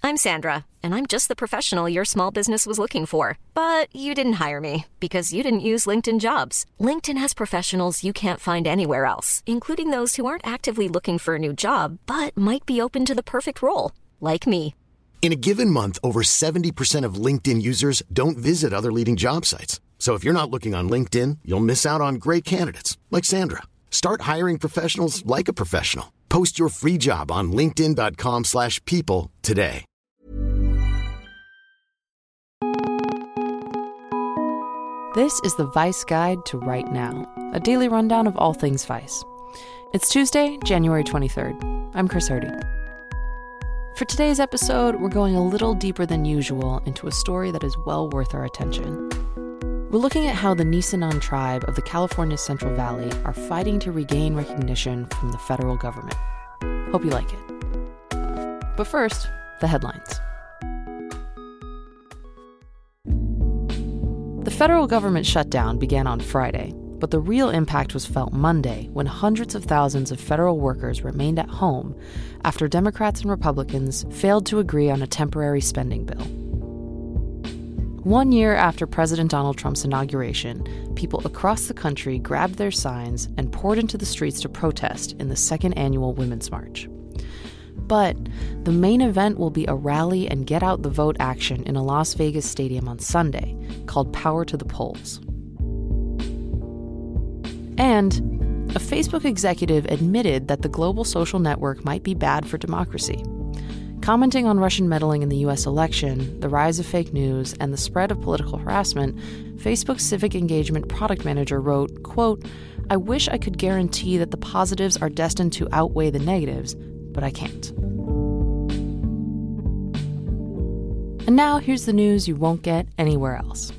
I'm Sandra, and I'm just the professional your small business was looking for. But you didn't hire me because you didn't use LinkedIn Jobs. LinkedIn has professionals you can't find anywhere else, including those who aren't actively looking for a new job, but might be open to the perfect role, like me. In a given month, over 70% of LinkedIn users don't visit other leading job sites. So if you're not looking on LinkedIn, you'll miss out on great candidates like Sandra. Start hiring professionals like a professional. Post your free job on linkedin.com/people today. This is the Vice Guide to Right Now, a daily rundown of all things Vice. It's Tuesday, January 23rd. I'm Chris Hardy. For today's episode, we're going a little deeper than usual into a story that is well worth our attention. We're looking at how the Nisenan tribe of the California Central Valley are fighting to regain recognition from the federal government. Hope you like it. But first, the headlines. The federal government shutdown began on Friday, but the real impact was felt Monday when hundreds of thousands of federal workers remained at home after Democrats and Republicans failed to agree on a temporary spending bill. 1 year after President Donald Trump's inauguration, people across the country grabbed their signs and poured into the streets to protest in the second annual Women's March. But the main event will be a rally and get out the vote action in a Las Vegas stadium on Sunday called Power to the Polls. And a Facebook executive admitted that the global social network might be bad for democracy. Commenting on Russian meddling in the U.S. election, the rise of fake news, and the spread of political harassment, Facebook's civic engagement product manager wrote, quote, "I wish I could guarantee that the positives are destined to outweigh the negatives, but I can't." And now here's the news you won't get anywhere else.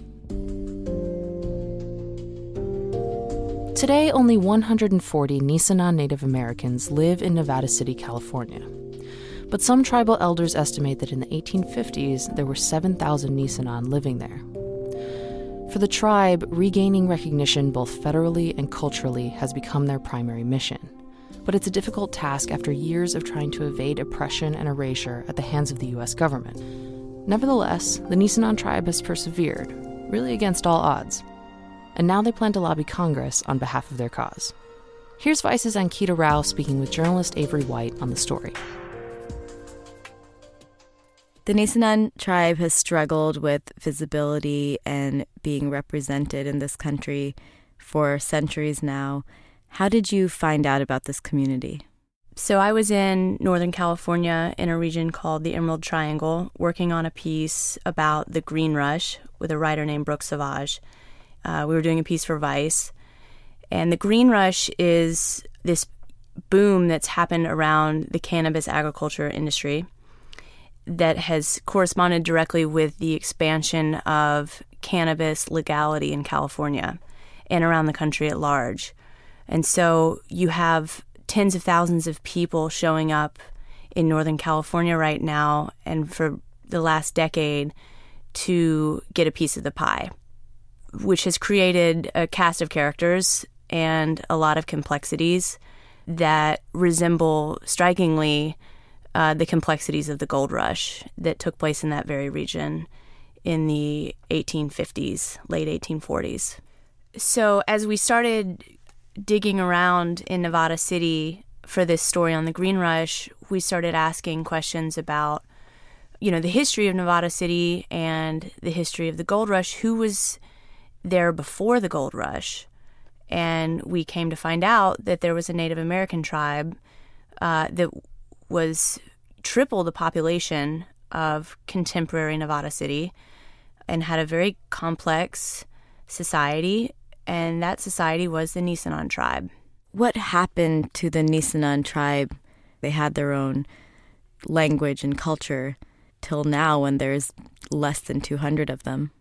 Today, only 140 Nisenan Native Americans live in Nevada City, California. But some tribal elders estimate that in the 1850s, there were 7,000 Nisenan living there. For the tribe, regaining recognition both federally and culturally has become their primary mission. But it's a difficult task after years of trying to evade oppression and erasure at the hands of the U.S. government. Nevertheless, the Nisenan tribe has persevered, really against all odds. And now they plan to lobby Congress on behalf of their cause. Here's Vice's Ankita Rao speaking with journalist Avery White on the story. The Nisenan tribe has struggled with visibility and being represented in this country for centuries now. How did you find out about this community? So I was in Northern California in a region called the Emerald Triangle, working on a piece about the Green Rush with a writer named Brooke Savage. We were doing a piece for Vice. And the Green Rush is this boom that's happened around the cannabis agriculture industry that has corresponded directly with the expansion of cannabis legality in California and around the country at large. And so you have tens of thousands of people showing up in Northern California right now and for the last decade to get a piece of the pie, which has created a cast of characters and a lot of complexities that resemble strikingly the complexities of the gold rush that took place in that very region in the 1850s, late 1840s. So as we started digging around in Nevada City for this story on the Green Rush, we started asking questions about, the history of Nevada City and the history of the gold rush. Who was there before the gold rush? And we came to find out that there was a Native American tribe that was triple the population of contemporary Nevada City and had a very complex society, and that society was the Nisenan tribe. What happened to the Nisenan tribe? They had their own language and culture till now when there's less than 200 of them.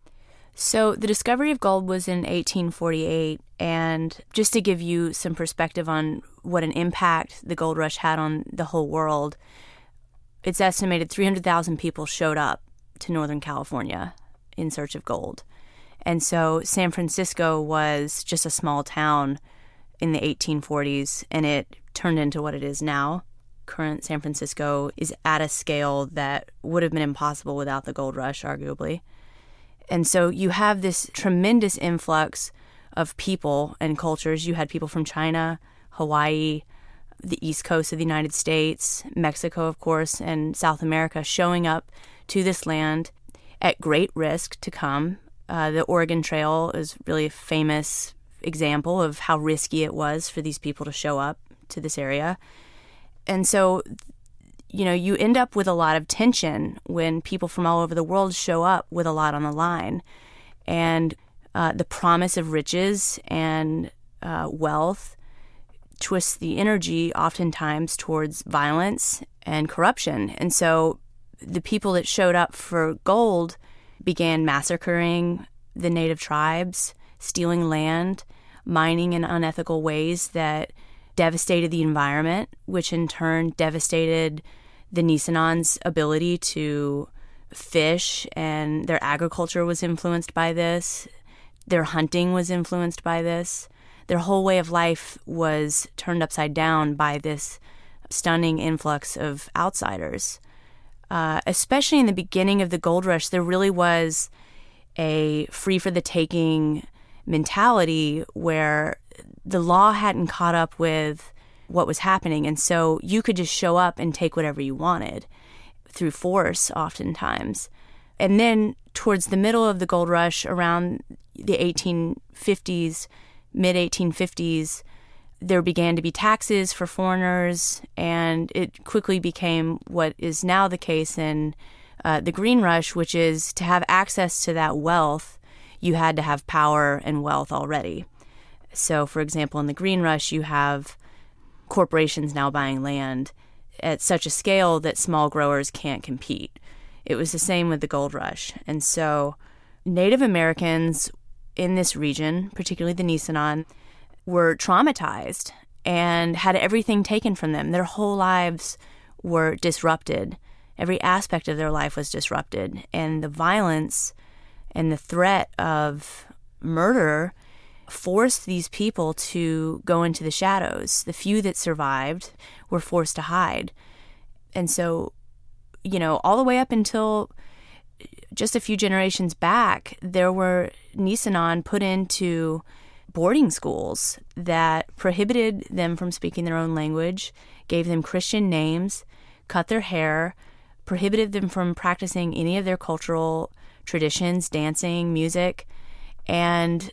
So the discovery of gold was in 1848, and just to give you some perspective on what an impact the gold rush had on the whole world, it's estimated 300,000 people showed up to Northern California in search of gold. And so San Francisco was just a small town in the 1840s, and it turned into what it is now, current San Francisco is at a scale that would have been impossible without the gold rush, arguably. And so you have this tremendous influx of people and cultures. You had people from China, Hawaii, the East Coast of the United States, Mexico, of course, and South America showing up to this land at great risk to come. The Oregon Trail is really a famous example of how risky it was for these people to show up to this area. And so, you end up with a lot of tension when people from all over the world show up with a lot on the line. And the promise of riches and wealth twists the energy oftentimes towards violence and corruption. And so the people that showed up for gold began massacring the native tribes, stealing land, mining in unethical ways that devastated the environment, which in turn devastated the Nisenans' ability to fish, and their agriculture was influenced by this. Their hunting was influenced by this. Their whole way of life was turned upside down by this stunning influx of outsiders. Especially in the beginning of the gold rush, there really was a free-for-the-taking mentality where the law hadn't caught up with what was happening, and so you could just show up and take whatever you wanted through force oftentimes. And then towards the middle of the gold rush, around the 1850s, mid-1850s, there began to be taxes for foreigners, and it quickly became what is now the case in the Green Rush, which is to have access to that wealth, you had to have power and wealth already. So, for example, in the Green Rush, you have corporations now buying land at such a scale that small growers can't compete. It was the same with the gold rush. And so Native Americans in this region, particularly the Nisenan, were traumatized and had everything taken from them. Their whole lives were disrupted. Every aspect of their life was disrupted. And the violence and the threat of murder forced these people to go into the shadows. The few that survived were forced to hide. And so, all the way up until just a few generations back, there were Nisenan put into boarding schools that prohibited them from speaking their own language, gave them Christian names, cut their hair, prohibited them from practicing any of their cultural traditions, dancing, music, and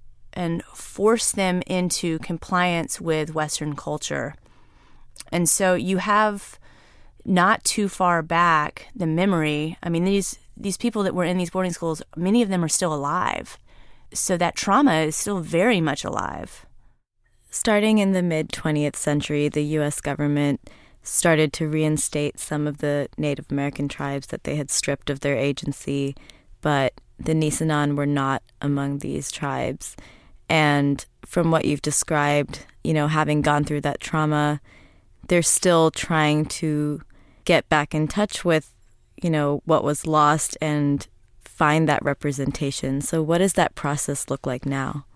forced them into compliance with Western culture. And so you have not too far back the memory. I mean, these people that were in these boarding schools, many of them are still alive. So that trauma is still very much alive. Starting in the mid-20th century, the U.S. government started to reinstate some of the Native American tribes that they had stripped of their agency, but the Nisenan were not among these tribes. And from what you've described, having gone through that trauma, they're still trying to get back in touch with, what was lost and find that representation. So what does that process look like now?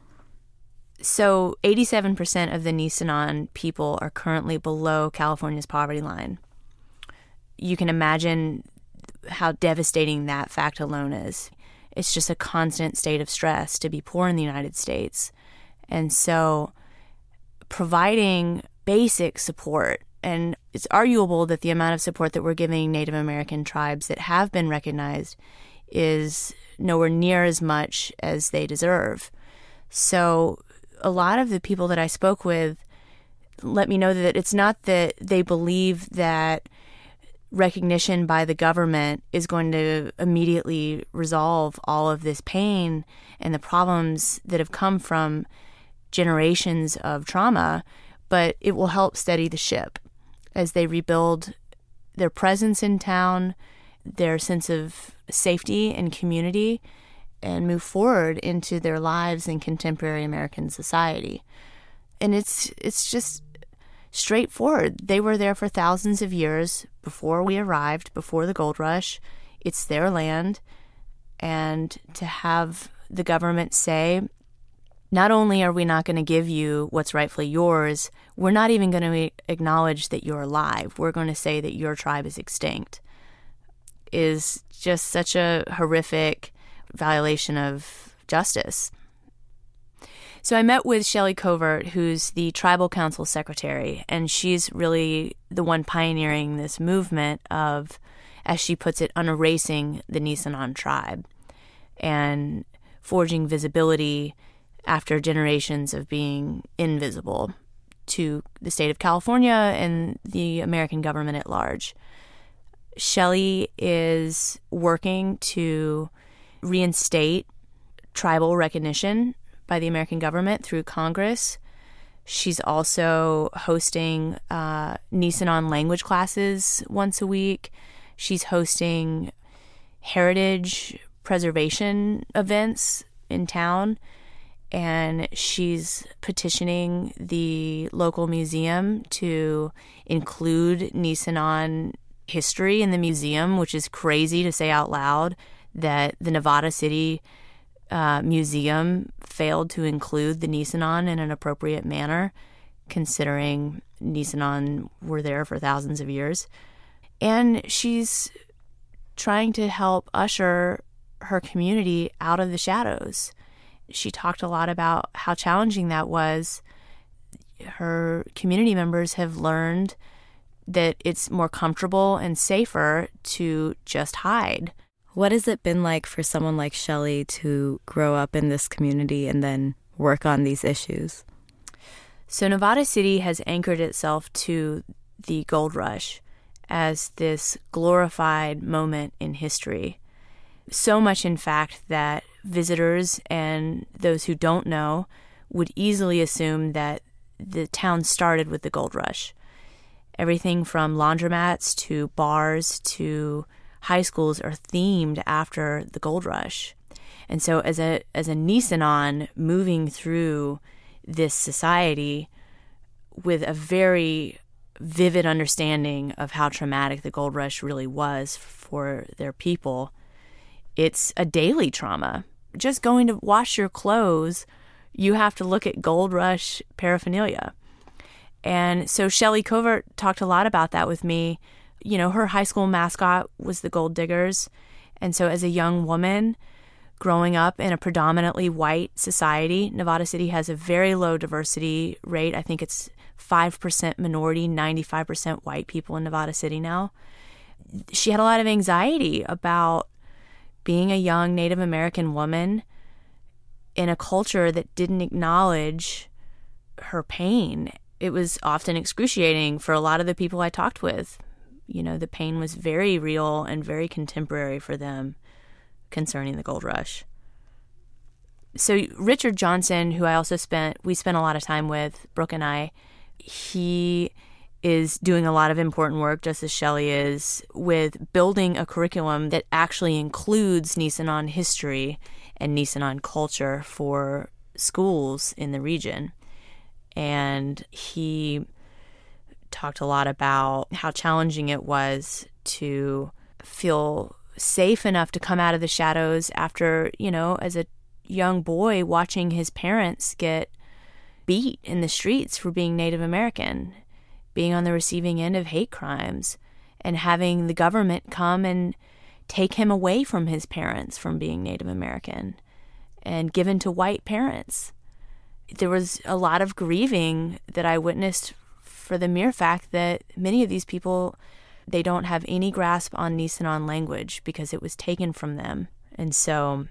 So 87% of the Nisenan people are currently below California's poverty line. You can imagine how devastating that fact alone is. It's just a constant state of stress to be poor in the United States. And so providing basic support, and it's arguable that the amount of support that we're giving Native American tribes that have been recognized is nowhere near as much as they deserve. So a lot of the people that I spoke with let me know that it's not that they believe that recognition by the government is going to immediately resolve all of this pain and the problems that have come from generations of trauma, but it will help steady the ship as they rebuild their presence in town, their sense of safety and community, and move forward into their lives in contemporary American society. And it's just straightforward. They were there for thousands of years before we arrived, before the gold rush. It's their land. And to have the government say not only are we not going to give you what's rightfully yours, we're not even going to acknowledge that you're alive. We're going to say that your tribe is extinct, is just such a horrific violation of justice. So I met with Shelley Covert, who's the Tribal Council Secretary, and she's really the one pioneering this movement of, as she puts it, unerasing the Nisenan tribe and forging visibility after generations of being invisible to the state of California and the American government at large. Shelley is working to reinstate tribal recognition by the American government through Congress. She's also hosting Nisenan language classes once a week. She's hosting heritage preservation events in town, and she's petitioning the local museum to include Nisenan history in the museum, which is crazy to say out loud, that the Nevada City Museum failed to include the Nisenan in an appropriate manner, considering Nisenan were there for thousands of years. And she's trying to help usher her community out of the shadows. She talked a lot about how challenging that was. Her community members have learned that it's more comfortable and safer to just hide. What has it been like for someone like Shelley to grow up in this community and then work on these issues? So Nevada City has anchored itself to the gold rush as this glorified moment in history. So much, in fact, that visitors and those who don't know would easily assume that the town started with the gold rush. Everything from laundromats to bars to high schools are themed after the gold rush. And so as a Nisenan moving through this society with a very vivid understanding of how traumatic the gold rush really was for their people, it's a daily trauma. Just going to wash your clothes, you have to look at gold rush paraphernalia. And so Shelley Covert talked a lot about that with me. You know, her high school mascot was the Gold Diggers. And so as a young woman growing up in a predominantly white society, Nevada City has a very low diversity rate. I think it's 5% minority, 95% white people in Nevada City now. She had a lot of anxiety about being a young Native American woman in a culture that didn't acknowledge her pain. It was often excruciating for a lot of the people I talked with. You know, the pain was very real and very contemporary for them concerning the gold rush. So Richard Johnson, who we spent a lot of time with, Brooke and I, he is doing a lot of important work, just as Shelley is, with building a curriculum that actually includes Nisenan history and Nisenan culture for schools in the region. And he talked a lot about how challenging it was to feel safe enough to come out of the shadows after, you know, as a young boy watching his parents get beat in the streets for being Native American, being on the receiving end of hate crimes, and having the government come and take him away from his parents from being Native American and given to white parents. There was a lot of grieving that I witnessed for the mere fact that many of these people, they don't have any grasp on Nisenan language because it was taken from them. And so,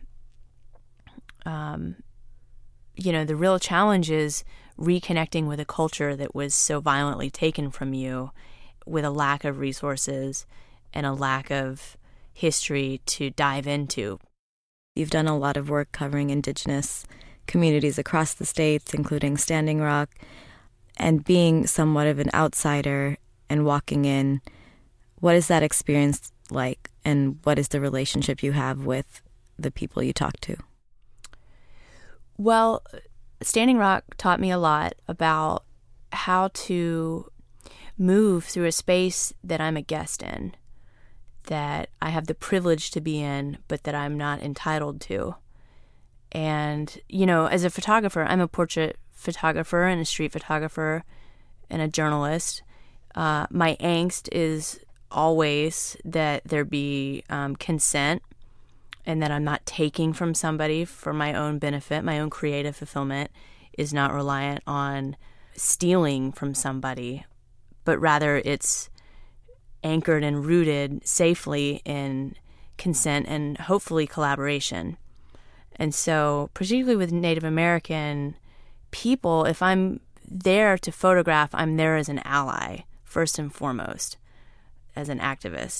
you know, the real challenge is reconnecting with a culture that was so violently taken from you, with a lack of resources and a lack of history to dive into. You've done a lot of work covering Indigenous communities across the states, including Standing Rock, and being somewhat of an outsider and walking in. What is that experience like, and what is the relationship you have with the people you talk to? Well, Standing Rock taught me a lot about how to move through a space that I'm a guest in, that I have the privilege to be in, but that I'm not entitled to. And, as a photographer, I'm a portrait photographer and a street photographer and a journalist. My angst is always that there be consent and that I'm not taking from somebody for my own benefit. My own creative fulfillment is not reliant on stealing from somebody, but rather it's anchored and rooted safely in consent and hopefully collaboration. And so, particularly with Native American people, if I'm there to photograph, I'm there as an ally, first and foremost, as an activist.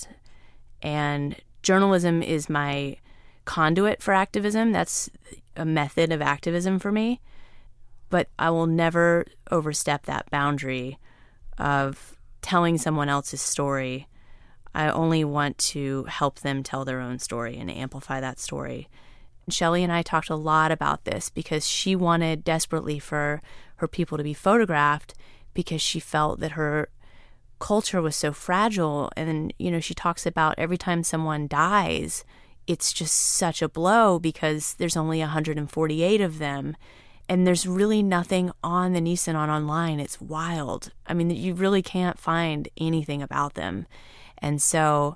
And journalism is my conduit for activism. That's a method of activism for me. But I will never overstep that boundary of telling someone else's story. I only want to help them tell their own story and amplify that story. Shelley and I talked a lot about this because she wanted desperately for her people to be photographed because she felt that her culture was so fragile. And, she talks about every time someone dies, it's just such a blow because there's only 148 of them. And there's really nothing on the Nisenan online. It's wild. I mean, you really can't find anything about them. And so,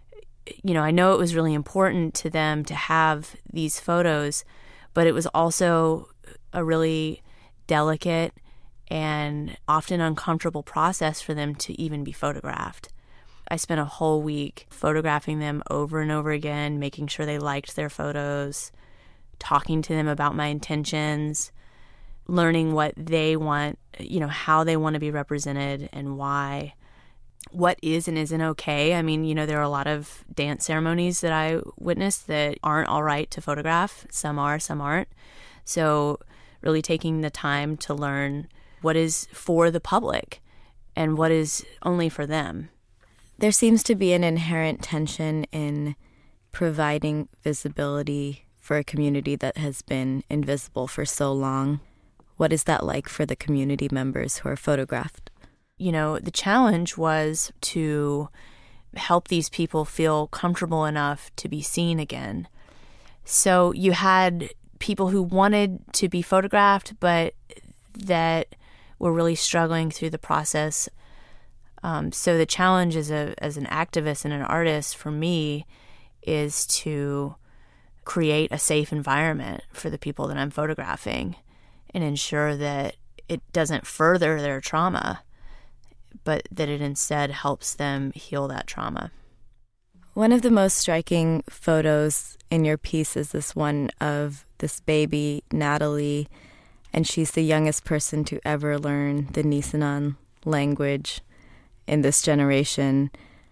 I know it was really important to them to have these photos, but it was also a really delicate and often uncomfortable process for them to even be photographed. I spent a whole week photographing them over and over again, making sure they liked their photos, talking to them about my intentions, learning what they want, how they want to be represented and why. What is and isn't okay. I mean, there are a lot of dance ceremonies that I witnessed that aren't all right to photograph. Some are, some aren't. So really taking the time to learn what is for the public and what is only for them. There seems to be an inherent tension in providing visibility for a community that has been invisible for so long. What is that like for the community members who are photographed? The challenge was to help these people feel comfortable enough to be seen again. So you had people who wanted to be photographed, but that were really struggling through the process. So the challenge as an activist and an artist for me is to create a safe environment for the people that I'm photographing and ensure that it doesn't further their trauma, but that it instead helps them heal that trauma. One of the most striking photos in your piece is this one of this baby, Natalie, and she's the youngest person to ever learn the Nisenan language in this generation.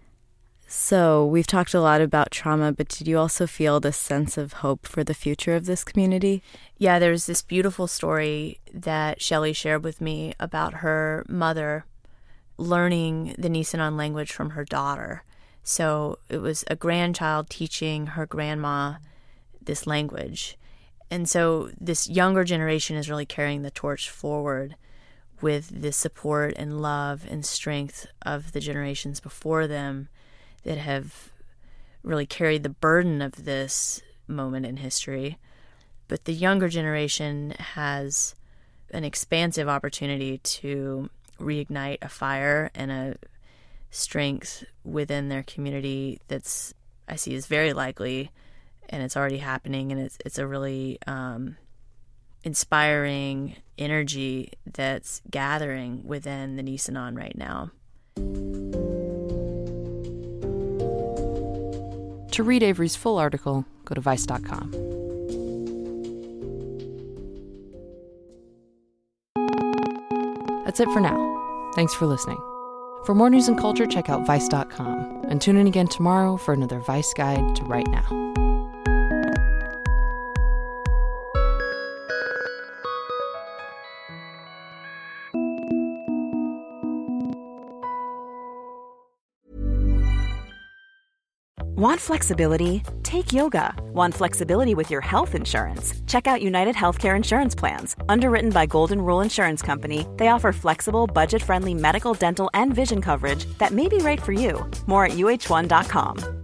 So we've talked a lot about trauma, but did you also feel this sense of hope for the future of this community? Yeah, there's this beautiful story that Shelley shared with me about her mother learning the Nisenan language from her daughter. So it was a grandchild teaching her grandma this language. And so this younger generation is really carrying the torch forward with the support and love and strength of the generations before them that have really carried the burden of this moment in history. But the younger generation has an expansive opportunity to reignite a fire and a strength within their community that's, I see, is very likely, and it's already happening, and it's a really inspiring energy that's gathering within the Nisenan right now. To read Avery's full article, go to Vice.com. That's it for now. Thanks for listening. For more news and culture, check out Vice.com. And tune in again tomorrow for another Vice Guide to Right Now. Want flexibility? Take yoga. Want flexibility with your health insurance? Check out United Healthcare Insurance Plans. Underwritten by Golden Rule Insurance Company, they offer flexible, budget-friendly medical, dental, and vision coverage that may be right for you. More at UH1.com.